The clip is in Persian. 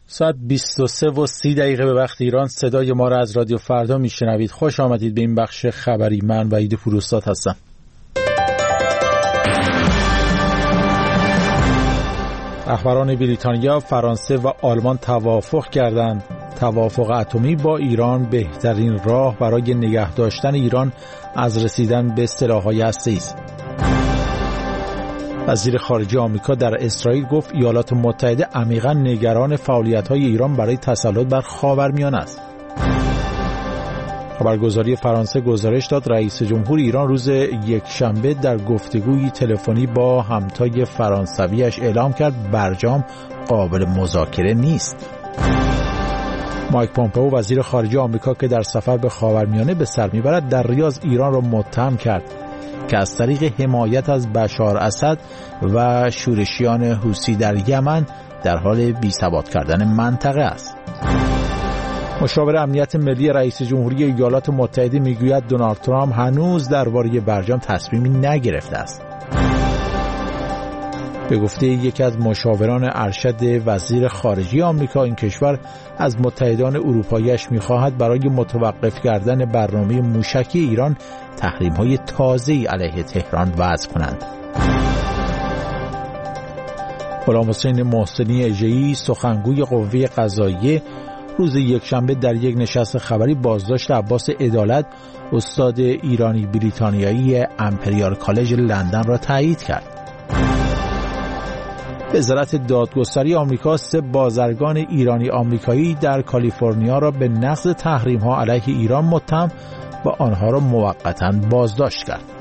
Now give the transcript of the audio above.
ساعت 23:30 به وقت ایران. صدای ما را از رادیو فردا میشنوید. خوش آمدید به این بخش خبری. من وحید پوراستاد هستم. رهبران بریتانیا، فرانسه و آلمان توافق کردند توافق اتمی با ایران بهترین راه برای نگه داشتن ایران از رسیدن به سلاح‌های هسته‌ای است. وزیر خارجه آمریکا در اسرائیل گفت ایالات متحده عمیقاً نگران فعالیت‌های ایران برای تسلط بر خاورمیانه است. خبرگزاری فرانسه گزارش داد رئیس جمهور ایران روز یکشنبه در گفتگوی تلفنی با همتای فرانسویش اعلام کرد برجام قابل مذاکره نیست. مایک پومپئو وزیر خارجه آمریکا که در سفر به خاورمیانه به سر میبرد در ریاض ایران را متهم کرد که از طریق حمایت از بشار اسد و شورشیان حوثی در یمن در حال بی‌ثبات کردن منطقه است. مشاور امنیت ملی رئیس جمهوری ایالات متحده میگوید دونالد ترامپ هنوز درباره برجام تصمیمی نگرفته است. به گفته یکی از مشاوران ارشد وزیر خارجه آمریکا، این کشور از متحدان اروپایی‌اش می‌خواهد برای متوقف کردن برنامه موشکی ایران تحریم‌های تازه‌ای علیه تهران وضع کنند. غلامحسین محسنی اژه‌ای سخنگوی قوه قضاییه روز یکشنبه در یک نشست خبری بازداشت عباس عدالت، استاد ایرانی بریتانیایی امپریال کالج لندن را تایید کرد. وزارت دادگستری آمریکا 3 بازرگان ایرانی آمریکایی در کالیفرنیا را به نقض تحریم‌ها علیه ایران متهم و آنها را موقتاً بازداشت کرد.